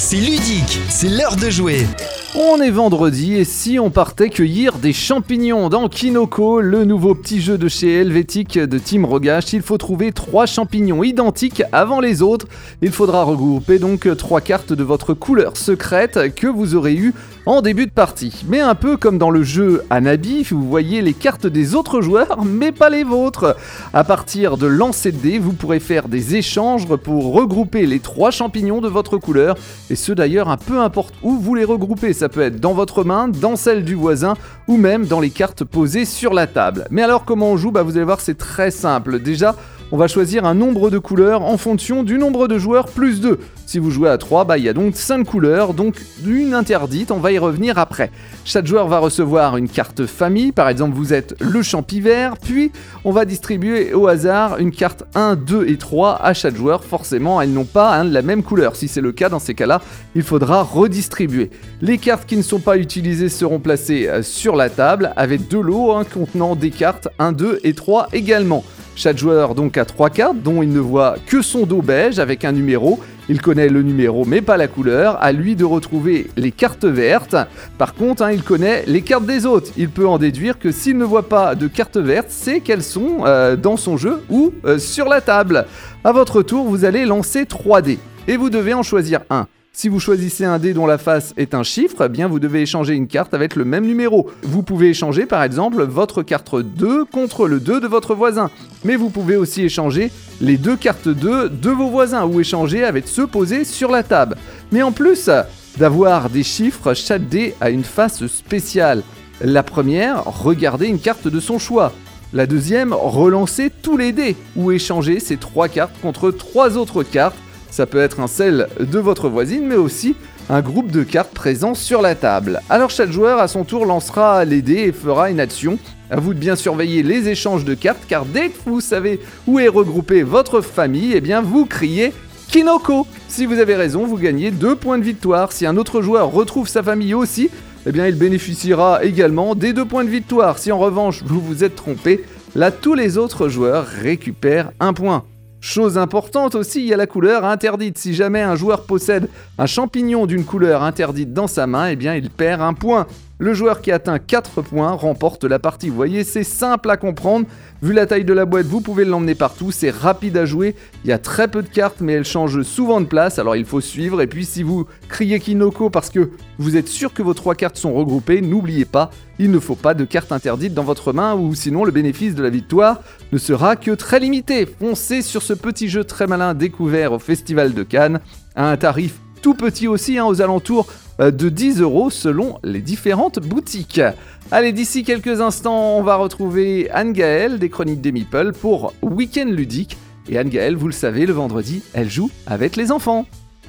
C'est ludique, c'est l'heure de jouer. On est vendredi et si on partait cueillir des champignons dans Kinoko, le nouveau petit jeu de chez Helvétique de Team Rogache, il faut trouver 3 champignons identiques avant les autres. Il faudra regrouper donc 3 cartes de votre couleur secrète que vous aurez eues en début de partie. Mais un peu comme dans le jeu Anabi, vous voyez les cartes des autres joueurs mais pas les vôtres. À partir de lancer de dés, vous pourrez faire des échanges pour regrouper les 3 champignons de votre couleur et ce d'ailleurs peu importe où vous les regroupez. Ça peut être dans votre main, dans celle du voisin ou même dans les cartes posées sur la table. Mais alors comment on joue ? Vous allez voir, c'est très simple. Déjà, on va choisir un nombre de couleurs en fonction du nombre de joueurs plus 2. Si vous jouez à 3, il y a donc 5 couleurs, donc une interdite, on va y revenir après. Chaque joueur va recevoir une carte famille, par exemple vous êtes le champi vert, puis on va distribuer au hasard une carte 1, 2 et 3 à chaque joueur. Forcément, elles n'ont pas la même couleur. Si c'est le cas, dans ces cas-là, il faudra redistribuer. Les cartes qui ne sont pas utilisées seront placées sur la table avec 2 lots contenant des cartes 1, 2 et 3 également. Chaque joueur donc a 3 cartes dont il ne voit que son dos beige avec un numéro. Il connaît le numéro mais pas la couleur. À lui de retrouver les cartes vertes. Par contre, il connaît les cartes des autres. Il peut en déduire que s'il ne voit pas de cartes vertes, c'est qu'elles sont dans son jeu ou sur la table. À votre tour, vous allez lancer 3 dés et vous devez en choisir un. Si vous choisissez un dé dont la face est un chiffre, vous devez échanger une carte avec le même numéro. Vous pouvez échanger par exemple votre carte 2 contre le 2 de votre voisin. Mais vous pouvez aussi échanger les 2 cartes 2 de vos voisins ou échanger avec ceux posés sur la table. Mais en plus d'avoir des chiffres, chaque dé a une face spéciale. La première, regardez une carte de son choix. La deuxième, relancez tous les dés ou échanger ces 3 cartes contre 3 autres cartes. Ça peut être celle de votre voisine, mais aussi un groupe de cartes présents sur la table. Alors chaque joueur à son tour lancera les dés et fera une action. À vous de bien surveiller les échanges de cartes, car dès que vous savez où est regroupée votre famille, vous criez Kinoko. Si vous avez raison, vous gagnez 2 points de victoire. Si un autre joueur retrouve sa famille aussi, il bénéficiera également des 2 points de victoire. Si en revanche vous vous êtes trompé, là tous les autres joueurs récupèrent 1 point. Chose importante aussi, il y a la couleur interdite. Si jamais un joueur possède un champignon d'une couleur interdite dans sa main, il perd 1 point. Le joueur qui atteint 4 points remporte la partie. Vous voyez, c'est simple à comprendre. Vu la taille de la boîte, vous pouvez l'emmener partout. C'est rapide à jouer. Il y a très peu de cartes, mais elles changent souvent de place. Alors il faut suivre. Et puis si vous criez Kinoko parce que vous êtes sûr que vos 3 cartes sont regroupées, n'oubliez pas, il ne faut pas de cartes interdites dans votre main ou sinon le bénéfice de la victoire ne sera que très limité. Foncez sur ce petit jeu très malin découvert au Festival de Cannes à un tarif tout petit aussi, aux alentours de 10 € selon les différentes boutiques. Allez, d'ici quelques instants, on va retrouver Anne-Gaëlle des Chroniques des Meeples pour Week-end ludique. Et Anne-Gaëlle, vous le savez, le vendredi, elle joue avec les enfants.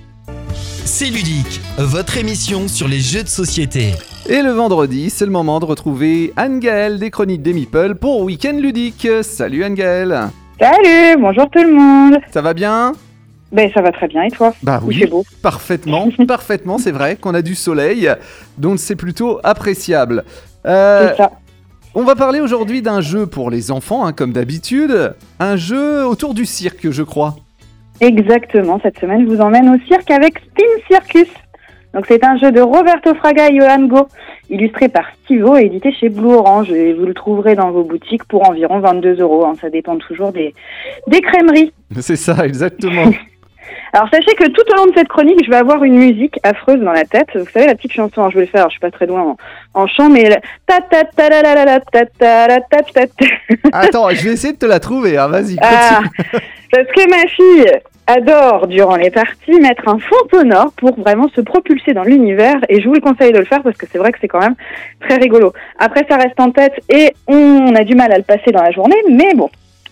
C'est ludique, votre émission sur les jeux de société. Et le vendredi, c'est le moment de retrouver Anne-Gaëlle des Chroniques des Meeples pour Week-end ludique. Salut Anne-Gaëlle. Salut, bonjour tout le monde. Ça va bien ? Ça va très bien, et toi ? Oui, il fait beau. Parfaitement, c'est vrai qu'on a du soleil, donc c'est plutôt appréciable. C'est ça. On va parler aujourd'hui d'un jeu pour les enfants, comme d'habitude, un jeu autour du cirque, je crois. Exactement, cette semaine, je vous emmène au cirque avec Spin Circus. Donc c'est un jeu de Roberto Fraga et Johan Go, illustré par Stivo et édité chez Blue Orange. Et vous le trouverez dans vos boutiques pour environ 22 €. Ça dépend toujours des crèmeries. C'est ça, exactement. Alors sachez que tout au long de cette chronique, je vais avoir une musique affreuse dans la tête. Vous savez la petite chanson, je vais le faire, je suis pas très loin en chant, mais ta ta ta la la la la ta ta la ta ta ta. Attends, je vais essayer de te la trouver, vas-y, continue. Parce que ma fille adore, durant les parties, mettre un fond sonore pour vraiment se propulser dans l'univers, et je vous le conseille de le faire parce que c'est vrai que c'est quand même très rigolo. Après, ça reste en tête et on a du mal à le passer dans la journée, mais bon.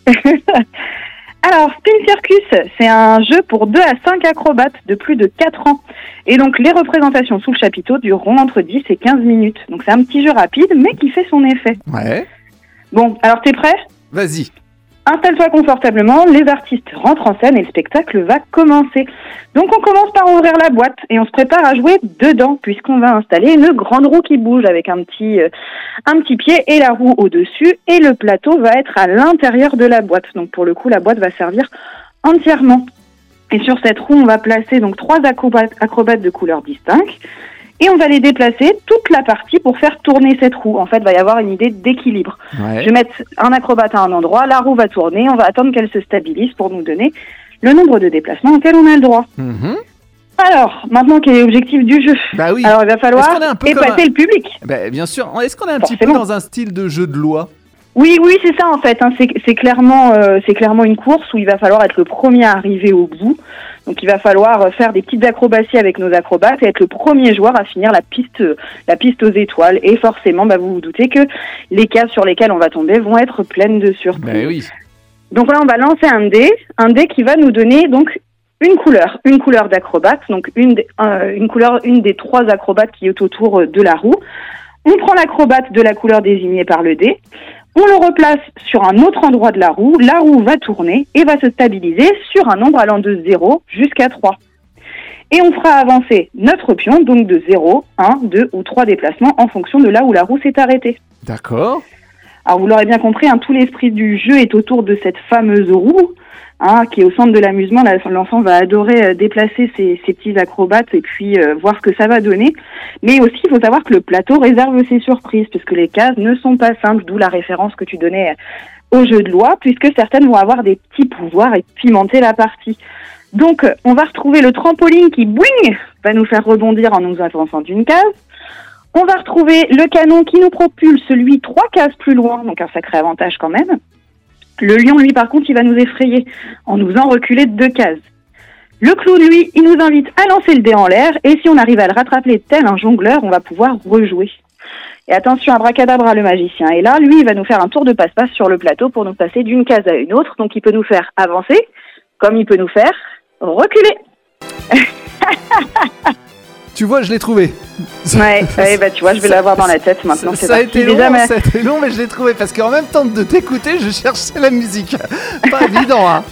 Alors, Spin Circus, c'est un jeu pour 2 à 5 acrobates de plus de 4 ans. Et donc, les représentations sous le chapiteau dureront entre 10 et 15 minutes. Donc, c'est un petit jeu rapide, mais qui fait son effet. Ouais. Bon, alors t'es prêt ? Vas-y. Installe-toi confortablement, les artistes rentrent en scène et le spectacle va commencer. Donc on commence par ouvrir la boîte et on se prépare à jouer dedans puisqu'on va installer une grande roue qui bouge avec un petit pied et la roue au-dessus et le plateau va être à l'intérieur de la boîte. Donc pour le coup, la boîte va servir entièrement. Et sur cette roue, on va placer donc 3 acrobates de couleurs distinctes. Et on va les déplacer toute la partie pour faire tourner cette roue. En fait, il va y avoir une idée d'équilibre. Ouais. Je vais mettre un acrobate à un endroit, la roue va tourner, on va attendre qu'elle se stabilise pour nous donner le nombre de déplacements auxquels on a le droit. Mhm. Alors, maintenant, quel est l'objectif du jeu ? Bah oui. Alors, il va falloir Est-ce qu'on est un peu épater le public. Bah, bien sûr. Est-ce qu'on est un petit peu Forcément. dans un style de jeu de loi ? Oui, c'est ça en fait. C'est clairement une course où il va falloir être le premier à arriver au bout. Donc il va falloir faire des petites acrobaties avec nos acrobates et être le premier joueur à finir la piste aux étoiles. Et forcément, vous vous doutez que les cases sur lesquelles on va tomber vont être pleines de surprises. Bah oui. Donc là, on va lancer un dé qui va nous donner donc une couleur d'acrobate, donc une des 3 acrobates qui est autour de la roue. On prend l'acrobate de la couleur désignée par le dé. On le replace sur un autre endroit de la roue va tourner et va se stabiliser sur un nombre allant de 0 jusqu'à 3. Et on fera avancer notre pion, donc de 0, 1, 2 ou 3 déplacements en fonction de là où la roue s'est arrêtée. D'accord. Alors vous l'aurez bien compris, tout l'esprit du jeu est autour de cette fameuse roue, qui est au centre de l'amusement. L'enfant va adorer déplacer ses petits acrobates et puis voir ce que ça va donner. Mais aussi, il faut savoir que le plateau réserve ses surprises, puisque les cases ne sont pas simples, d'où la référence que tu donnais au jeu de loi, puisque certaines vont avoir des petits pouvoirs et pimenter la partie. Donc, on va retrouver le trampoline qui, boing, va nous faire rebondir en nous avançant d'une case. On va retrouver le canon qui nous propulse, lui, 3 cases plus loin, donc un sacré avantage quand même. Le lion, lui, par contre, il va nous effrayer en nous faisant reculer de 2 cases. Le clown, lui, il nous invite à lancer le dé en l'air, et si on arrive à le rattraper tel un jongleur, on va pouvoir rejouer. Et attention, abracadabra, le magicien est là. Lui, il va nous faire un tour de passe-passe sur le plateau pour nous passer d'une case à une autre. Donc, il peut nous faire avancer, comme il peut nous faire reculer. Tu vois, je l'ai trouvé. Ouais, tu vois, je vais l'avoir dans la tête maintenant. Ça a été long, mais je l'ai trouvé parce qu'en même temps de t'écouter, je cherchais la musique. Pas évident, hein.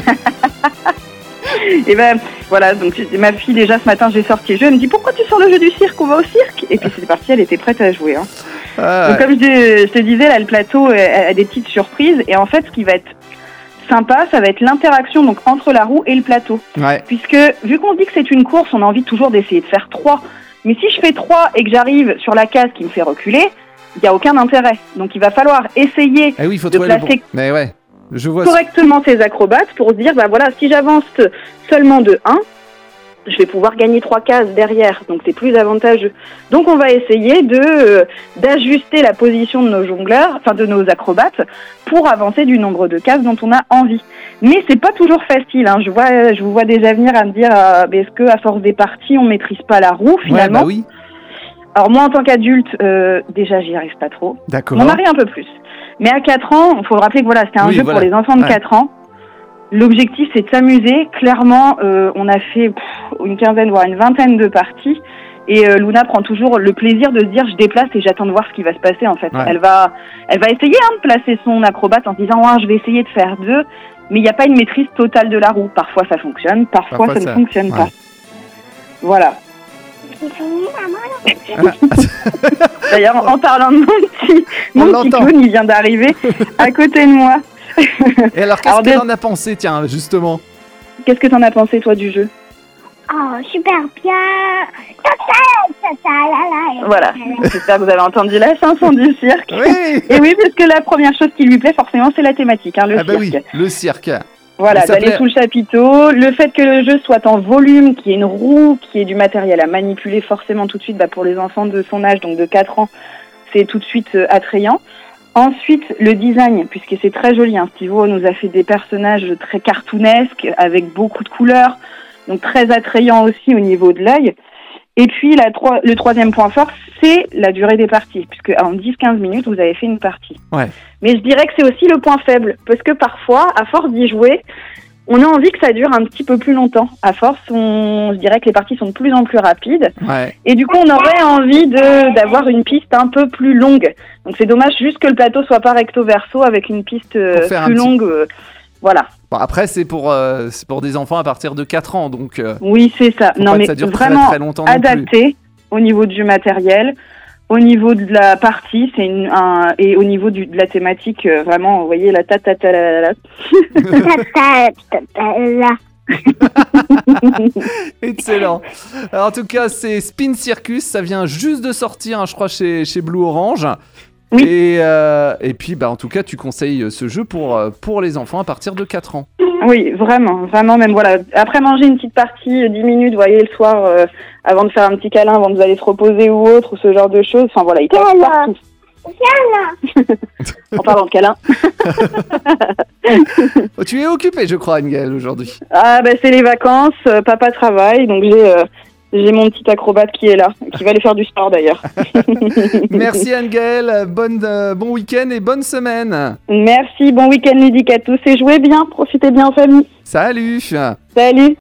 Et voilà, donc ma fille déjà ce matin, j'ai sorti le jeu, elle me dit pourquoi tu sors le jeu du cirque, on va au cirque. Et puis c'est parti, elle était prête à jouer. Donc comme je te disais, là le plateau a des petites surprises et en fait ce qui va être sympa, ça va être l'interaction donc entre la roue et le plateau. Ouais. Puisque vu qu'on dit que c'est une course, on a envie toujours d'essayer de faire 3. Mais si je fais 3 et que j'arrive sur la case qui me fait reculer, il n'y a aucun intérêt. Donc il va falloir essayer de placer Mais ouais, je vois correctement ces acrobates pour se dire, voilà, si j'avance seulement de 1, je vais pouvoir gagner 3 cases derrière, donc c'est plus avantageux. Donc on va essayer d'ajuster la position de nos jongleurs, de nos acrobates, pour avancer du nombre de cases dont on a envie. Mais c'est pas toujours facile, hein. Je vous vois déjà venir à me dire, est-ce que à force des parties, on maîtrise pas la roue finalement ? Ouais, oui. Alors moi en tant qu'adulte, déjà j'y arrive pas trop. D'accord. Mon mari un peu plus. Mais à 4 ans, il faut rappeler que c'était un jeu pour les enfants de 4 ans. L'objectif, c'est de s'amuser. Clairement, on a fait une quinzaine, voire une vingtaine de parties. Et Luna prend toujours le plaisir de se dire, je déplace et j'attends de voir ce qui va se passer, en fait. Ouais. Elle va essayer de placer son acrobate en se disant, je vais essayer de faire 2. Mais il n'y a pas une maîtrise totale de la roue. Parfois, ça fonctionne. Parfois ça ne fonctionne pas. Voilà. D'ailleurs, en parlant de mon petit clown, il vient d'arriver à côté de moi. Et alors, qu'est-ce que t'en as pensé, tiens, justement ? Qu'est-ce que t'en as pensé, toi, du jeu ? Oh, super bien. Voilà, j'espère que vous avez entendu la chanson du cirque. Oui. Et oui, parce que la première chose qui lui plaît, forcément, c'est la thématique, le cirque. Oui, le cirque. Voilà, d'aller sous le chapiteau, le fait que le jeu soit en volume, qu'il y ait une roue, qu'il y ait du matériel à manipuler forcément tout de suite, pour les enfants de son âge, donc de 4 ans, c'est tout de suite attrayant. Ensuite, le design, puisque c'est très joli, Stivo nous a fait des personnages très cartoonesques, avec beaucoup de couleurs, donc très attrayant aussi au niveau de l'œil. Et puis, le troisième point fort, c'est la durée des parties, puisque en 10-15 minutes, vous avez fait une partie. Ouais. Mais je dirais que c'est aussi le point faible, parce que parfois, à force d'y jouer, on a envie que ça dure un petit peu plus longtemps. À force, je dirais que les parties sont de plus en plus rapides. Ouais. Et du coup, on aurait envie d'avoir une piste un peu plus longue. Donc c'est dommage juste que le plateau soit pas recto verso avec une piste plus longue. Voilà. Bon, après, c'est pour des enfants à partir de 4 ans, donc... oui, c'est ça. Non, mais ça dure vraiment très longtemps adapté au niveau du matériel, au niveau de la partie, et au niveau de la thématique, vraiment, vous voyez, la ta-ta-ta-la-la. Excellent. Alors, en tout cas, c'est Spin Circus. Ça vient juste de sortir, je crois, chez Blue Orange. Oui. Et puis, en tout cas, tu conseilles ce jeu pour les enfants à partir de 4 ans. Oui, vraiment, même voilà. Après manger une petite partie, 10 minutes, vous voyez, le soir, avant de faire un petit câlin, avant de vous aller se reposer ou autre, ou ce genre de choses. Enfin voilà, il tape partout. En parlant de câlin. Oh, tu es occupée, je crois, Anne-Gaëlle, aujourd'hui. Ah c'est les vacances, papa travaille, donc j'ai mon petit acrobate qui est là, qui va aller faire du sport d'ailleurs. Merci Anne-Gaëlle, bon week-end et bonne semaine. Merci, bon week-end ludique à tous et jouez bien, profitez bien en famille. Salut. Salut.